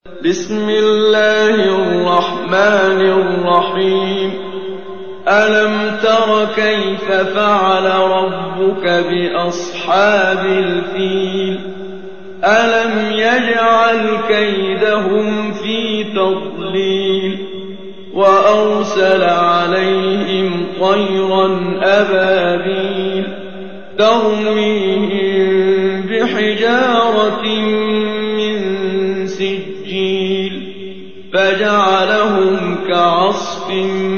بسم الله الرحمن الرحيم ألم تر كيف فعل ربك بأصحاب الفيل ألم يجعل كيدهم في تضليل وأرسل عليهم طيرا أبابيل ترميهم بحجارة من سجيل فجعلهم كعصف